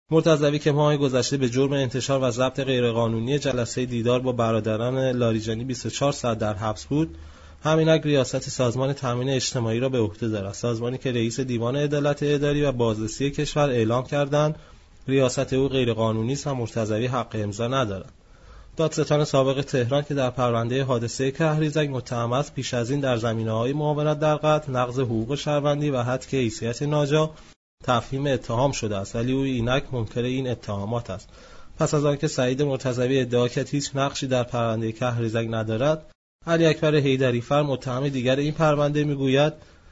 مرتضوی که ماه گذشته به جرم انتشار و ضبط غیرقانونی جلسه دیدار با برادران لاریجانی 24 ساعت در حبس بود، همینک ریاست سازمان تامین اجتماعی را به عهده دارد. سازمانی که رئیس دیوان عدالت اداری و بازرسی کشور اعلام کردند ریاست او غیرقانونی است و مرتضوی حق امضا ندارد. دادستان سابق تهران که در پرونده حادثه کهریزک متهم است، پیش از این در زمینه‌های معاونت در قتل، نقض حقوق شهروندی و حذف حیثیت ناجا تفهیم اتهام شده است، ولی او اینک منکر این اتهامات است. پس از آنکه سعید مرتضوی ادعا کرد هیچ نقشی در پرونده کهریزک ندارد، علی اکبر حیدری‌فر متهم دیگر این پرونده میگوید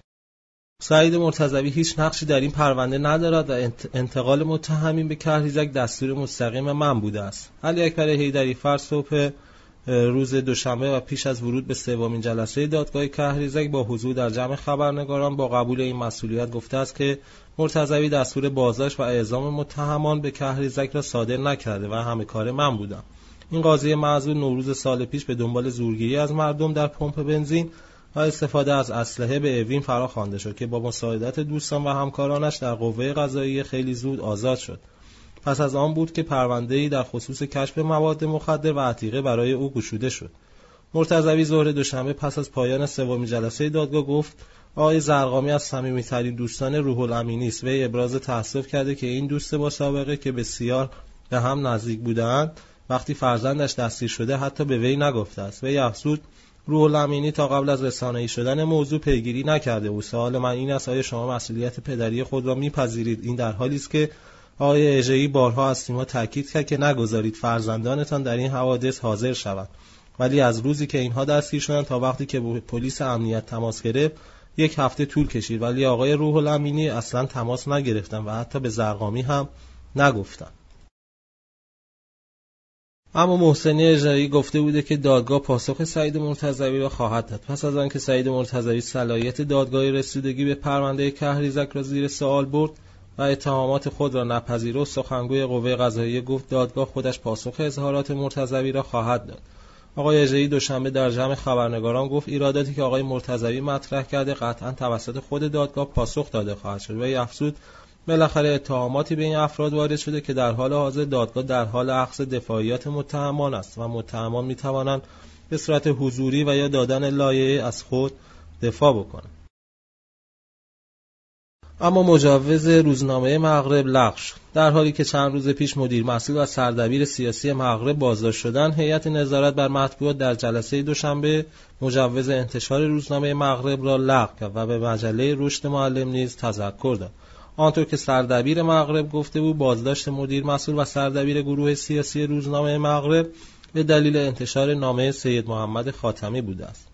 سعید مرتضوی هیچ نقشی در این پرونده ندارد و انتقال متهمین به کهریزک دستور مستقیم من بوده است. علی اکبر حیدری‌فر صبح روز دوشنبه و پیش از ورود به سومین جلسه دادگاه کهریزک با حضور در جمع خبرنگاران با قبول این مسئولیت گفته است که مرتضوی دستور بازداشت و اعزام متهمان به کهریزک را صادر نکرده و همه کار من بودم. این قاضی معزول نوروز سال پیش به دنبال زورگیری از مردم در پمپ بنزین و استفاده از اسلحه به اوین فرا خوانده شد که با مساعدت دوستان و همکارانش در قوه قضاییه خیلی زود آزاد شد. پس از آن بود که پرونده‌ای در خصوص کشف مواد مخدر و عتیقه برای او گشوده شد. مرتضوی ظهر دوشنبه پس از پایان سومین جلسه دادگاه گفت آقای زرقامی از صمیمی‌ترین دوستان روح الامینی است. وی ابراز تأسف کرده که این دوست با سابقه که بسیار به هم نزدیک بودند وقتی فرزندش دستگیر شده حتی به وی نگفته است. وی افزود روح الامینی تا قبل از رسانه‌ای شدن موضوع پیگیری نکرده و سوال من این است آیا شما مسئولیت پدری خود را می‌پذیرید؟ این در حالی است که آقای اژه‌ای بارها از سیما تاکید کرد که نگذارید فرزندانتان در این حوادث حاضر شوند، ولی از روزی که اینها دستگیر شدند تا وقتی که پلیس امنیت تماس گرفت 1 هفته طول کشید، ولی آقای روح الامینی اصلا تماس نگرفتند و حتی به زرقامی هم نگفتند. اما محسنی اژه‌ای گفته بوده که دادگاه پاسخ سعید مرتضوی را خواهد داد. پس از آنکه سعید مرتضوی صلاحیت دادگاه رسیدگی به پرونده کهریزک را زیر سوال برد و اتهامات خود را نپذیرفت، سخنگوی قوه قضاییه گفت دادگاه خودش پاسخ اظهارات مرتضوی را خواهد داد. آقای اژه‌ای دوشنبه در جمع خبرنگاران گفت ایراداتی که آقای مرتضوی مطرح کرده قطعاً توسط خود دادگاه پاسخ داده خواهد شد. وی افزود بالاخره اتهاماتی به این افراد وارد شده که در حال حاضر دادگاه در حال اخذ دفاعیات متهمان است و متهمان می‌توانند به صورت حضوری و یا دادن لایحه از خود دفاع بکنند. اما مجوز روزنامه مغرب لغو شد. در حالی که چند روز پیش مدیر مسئول و سردبیر سیاسی مغرب بازداشت شدند، هیئت نظارت بر مطبوعات در جلسه دوشنبه مجوز انتشار روزنامه مغرب را لغو کرد و به مجله رشد معلم نیز تذکر داد. آنطور که سردبیر مغرب گفته بود بازداشت مدیر مسئول و سردبیر گروه سیاسی روزنامه مغرب به دلیل انتشار نامه سید محمد خاتمی بوده است.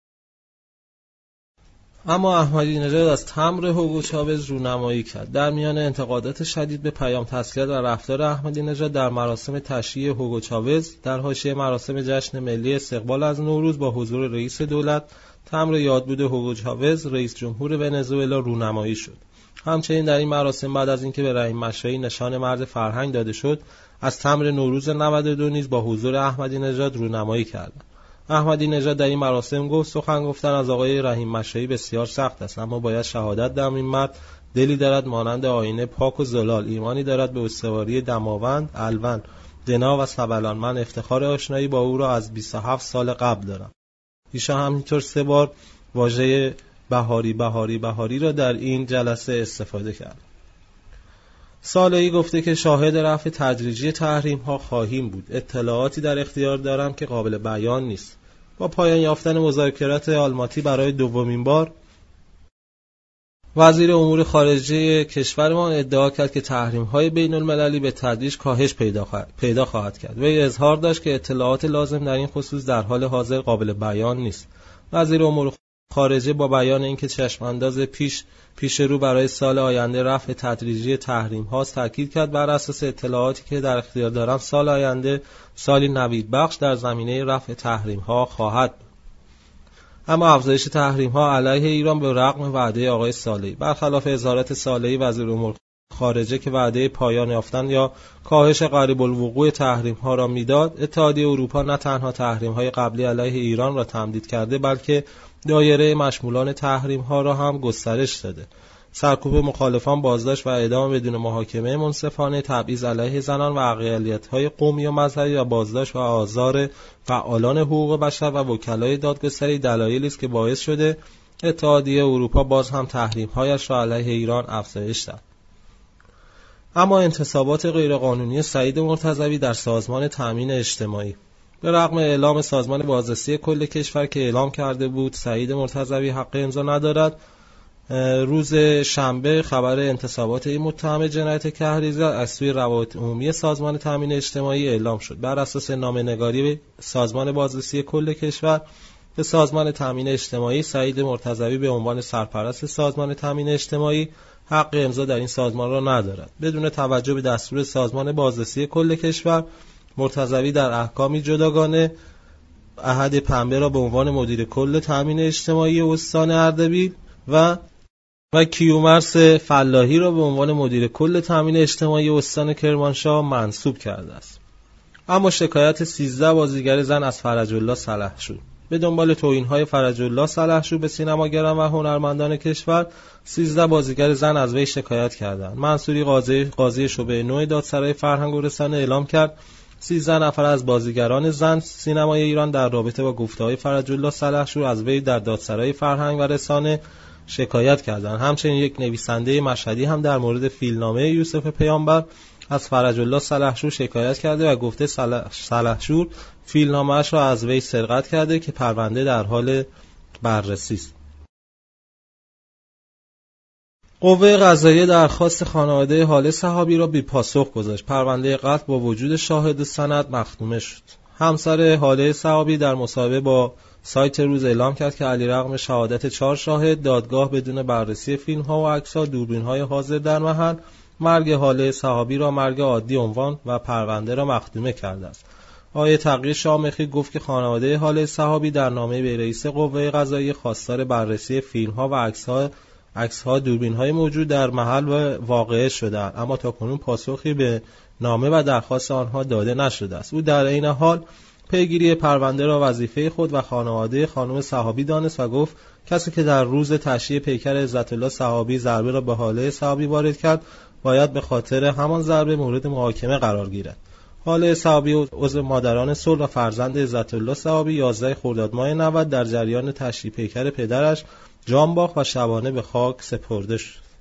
اما احمدی نژاد از تمبر هوگو چاوز رونمایی کرد. در میان انتقادات شدید به پیام تسلیت و رفتار احمدی نژاد در مراسم تشییع هوگو چاوز در حاشیه مراسم جشن ملی استقبال از نوروز با حضور رئیس دولت، تمبر یادبود هوگو چاوز رئیس جمهور ونزوئلا رونمایی شد. همچنین در این مراسم بعد از اینکه به رحیم مشایی نشان مرد فرهنگ داده شد، از تمبر نوروز 92 نیز با حضور احمدی نژاد رونمایی کردند. احمدی نژاد در این مراسم گفت سخن گفتن از آقای رحیم مشایی بسیار سخت است، اما باید شهادت دهم این مرد دلی دارد مانند آینه پاک و زلال، ایمانی دارد به استواری دماوند، الوند، دنا و سبلان. من افتخار آشنایی با او را از 27 سال قبل دارم. ایشان همینطور 3 بار واژه بهاری بهاری بهاری را در این جلسه استفاده کرد. صالحی گفته که شاهد رفع تدریجی تحریم ها خواهیم بود. اطلاعاتی در اختیار دارم که قابل بیان نیست. با پایان یافتن مذاکرات آلماتی برای دومین بار، وزیر امور خارجه کشورمان ادعا کرد که تحریم های بین المللی به تدریج کاهش پیدا خواهد کرد. وی اظهار داشت که اطلاعات لازم در این خصوص در حال حاضر قابل بیان نیست. وزیر امور خارجه با بیان اینکه چشمانداز پیش رو برای سال آینده رفع تدریجی تحریم هاست تاکید کرد بر اساس اطلاعاتی که در اختیار دارم سال آینده سالی نوید بخش در زمینه رفع تحریم ها خواهد بود. اما افزایش تحریم ها علیه ایران به رغم وعده آقای صالحی، برخلاف اظهارات صالحی وزیر امور خارجه که وعده پایان یافتن یا کاهش قریب الوقوع تحریم ها را میداد، اتحادیه اروپا نه تنها تحریم های قبلی علیه ایران را تمدید کرده بلکه دایره مشمولان تحریم ها را هم گسترش داده. سرکوب مخالفان، بازداشت و اعدام بدون محاکمه منصفانه، تبعیض علیه زنان و اقلیت‌های قومی و مذهبی و بازداشت و آزار فعالان حقوق بشر و وکلای دادگستری دلایلی است که باعث شده اتحادیه اروپا باز هم تحریم‌هایش را علیه ایران افزایش دهد. اما انتصابات غیرقانونی سعید مرتضوی در سازمان تامین اجتماعی. به رغم اعلام سازمان بازرسی کل کشور که اعلام کرده بود سعید مرتضوی حق امضا ندارد، روز شنبه خبر انتصابات این متهم جنایت کهریزی از سوی روابط عمومی سازمان تامین اجتماعی اعلام شد. بر اساس نامه‌نگاری سازمان بازرسی کل کشور به سازمان تامین اجتماعی، سعید مرتضوی به عنوان سرپرست سازمان تامین اجتماعی حق امضا در این سازمان را ندارد. بدون توجه به دستور سازمان بازرسی کل کشور، مرتضوی در احکامی جداگانه احد پنبه را به عنوان مدیر کل تامین اجتماعی استان اردبیل و کیومرث فلاحی را به عنوان مدیر کل تامین اجتماعی استان کرمانشاه منصوب کرده است. اما شکایت 13 بازیگر زن از فرج الله سلحشور. به دنبال توهین‌های فرج الله سلحشور به سینماگران و هنرمندان کشور، 13 بازیگر زن از وی شکایت کردند. منصوری قاضی شعبه 9 دادسرای فرهنگ و رسانه اعلام کرد 13 نفر از بازیگران زن سینمای ایران در رابطه با گفته‌های فرج الله سلحشور از وی در دادسرای فرهنگ و رسانه شکایت کردند. همچنین یک نویسنده مشهدی هم در مورد فیلمنامه یوسف پیامبر از فرج الله سلحشور شکایت کرده و گفته سلحشور فیلمنامه‌اش را از وی سرقت کرده که پرونده در حال بررسی است. قوه قضاییه درخواست خانواده هاله صحابی را بی پاسخ گذاشت. پرونده قتل با وجود شاهد سند مختومه شد. همسر هاله صحابی در مصاحبه با سایت روز اعلام کرد که علیرغم شهادت 4 شاهد، دادگاه بدون بررسی فیلم‌ها و عکس‌ها، دوربین‌های حاضر در محل، مرگ هاله صحابی را مرگ عادی عنوان و پرونده را مختومه کرده است. آقای تقی شامخی گفت که خانواده هاله صحابی در نامه به رئیس قوه قضاییه خواستار بررسی فیلم‌ها و عکس‌ها دوربین‌های موجود در محل و واقعه شدند، اما تاکنون پاسخی به نامه و درخواست آنها داده نشده است. او در عین حال پیگیری پرونده را وظیفه خود و خانواده خانم صحابی دانست و گفت کسی که در روز تشییع پیکر عزت الله صحابی ضربه را به هاله صحابی وارد کرد باید به خاطر همان ضربه مورد محاکمه قرار گیرد. هاله صحابی عضو مادران صلح و فرزند عزت الله صحابی 11 خرداد ماه 90 در جریان تشییع پیکر پدرش جان باخت و شبانه به خاک سپرده شد.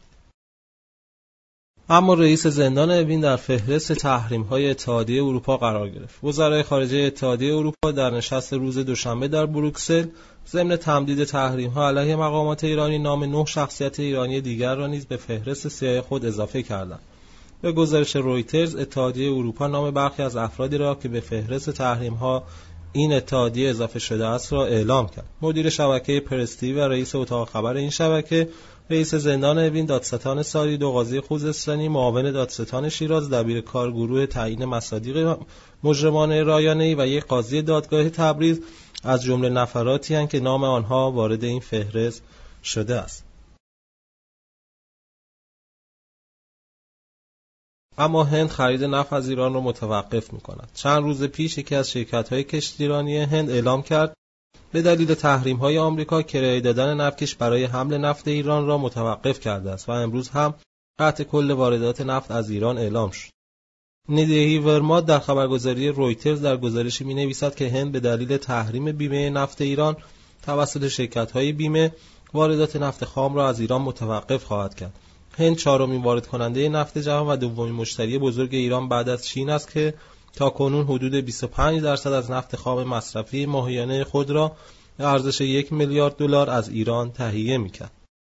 اما رئیس زندان اوین در فهرست تحریم‌های اتحادیه اروپا قرار گرفت. وزرای خارجه اتحادیه اروپا در نشست روز دوشنبه در بروکسل ضمن تمدید تحریم‌ها علیه مقامات ایرانی نام 9 شخصیت ایرانی دیگر را نیز به فهرست سیاه خود اضافه کردند. به گزارش رویترز، اتحادیه اروپا نام برخی از افرادی را که به فهرست تحریم‌ها این اتحادیه اضافه شده است را اعلام کرد. مدیر شبکه پرستی و رئیس اتاق خبر این شبکه، رئیس زندان اوین دادستان ساری، 2 قاضی خوزستانی، معاون دادستان شیراز، دبیر کار گروه تعیین مصادیق مجرمان رایانه‌ای و یک قاضی دادگاه تبریز از جمله نفراتی هستند که نام آنها وارد این فهرست شده است. اما هند خرید نفت از ایران را متوقف می‌کند. چند روز پیش یکی از شرکت‌های کشتیرانی هند اعلام کرد به دلیل تحریم‌های آمریکا کرایه دادن نفتکش برای حمل نفت ایران را متوقف کرده است و امروز هم قطع کل واردات نفت از ایران اعلام شد. ندهی ورما در خبرگزاری رویترز در گزارشی می‌نویسد که هند به دلیل تحریم بیمه نفت ایران توسط شرکت‌های بیمه واردات نفت خام را از ایران متوقف خواهد کرد. هند 4مین وارد کننده نفت جهان و 2مین مشتری بزرگ ایران بعد از چین است که تاکنون حدود 25% از نفت خام مصرفی ماهیانه خود را به ارزش $1 میلیارد از ایران تهیه می‌کرد.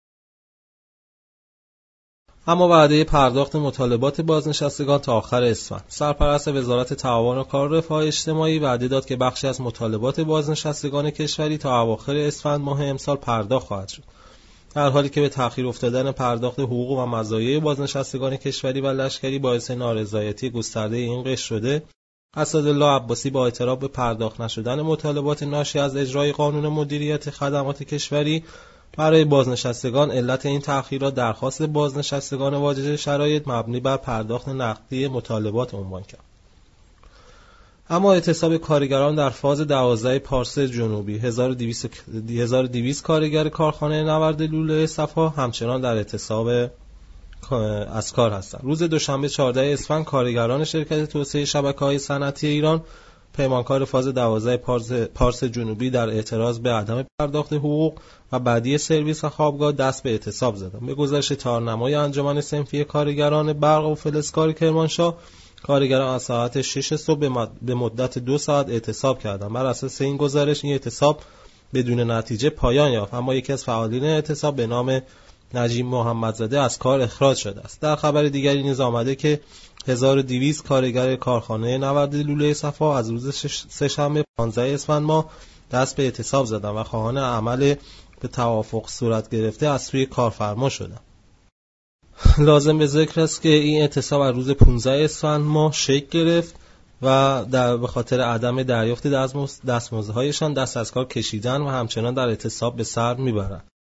اما وعده پرداخت مطالبات بازنشستگان تا آخر اسفند. سرپرست وزارت تعاون و کار رفاه اجتماعی وعده داد که بخشی از مطالبات بازنشستگان کشوری تا اواخر اسفند ماه امسال پرداخت خواهد شد. در حالی که به تأخیر افتادن پرداخت حقوق و مزایای بازنشستگان کشوری و لشکری باعث نارضایتی گسترده این قشر شده، اسدالله عباسی با اعتراف به پرداخت نشدن مطالبات ناشی از اجرای قانون مدیریت خدمات کشوری برای بازنشستگان علت این تأخیر را درخواست بازنشستگان واجد شرایط مبنی بر پرداخت نقدی مطالبات عنوان کرد. اما اعتصاب کارگران در فاز 12 پارس جنوبی 1200 کارگر کارخانه نورد لوله صفا همچنان در اعتصاب از کار هستند. روز دوشنبه 14 اسفند کارگران شرکت توسعه شبکه‌های صنعتی ایران پیمانکار فاز 12 پارس جنوبی در اعتراض به عدم پرداخت حقوق و بعدی سرویس و خوابگاه دست به اعتصاب زدند. به گزارش تارنمای انجمن صنفی کارگران برق و فلزکار کرمانشاه، کارگران از ساعت 6 صبح به مدت 2 ساعت اعتصاب کردند. بر اساس این گزارش این اعتصاب بدون نتیجه پایان یافت، اما یکی از فعالین اعتصاب به نام نجیب محمدزاده از کار اخراج شده است. در خبر دیگری نیز آمده که 1200 کارگر کارخانه نورد لوله صفا از روز سه‌شنبه 15 اسفند ماه دست به اعتصاب زدند و خواهان عمل به توافق صورت گرفته از سوی کارفرما شدند. لازم به ذکر است که این اعتصاب از روز 15 اسفند ماه شکل گرفت و به خاطر عدم دریافت دستمزدهایشان دست از کار کشیدن و همچنان در اعتصاب به سر میبرند.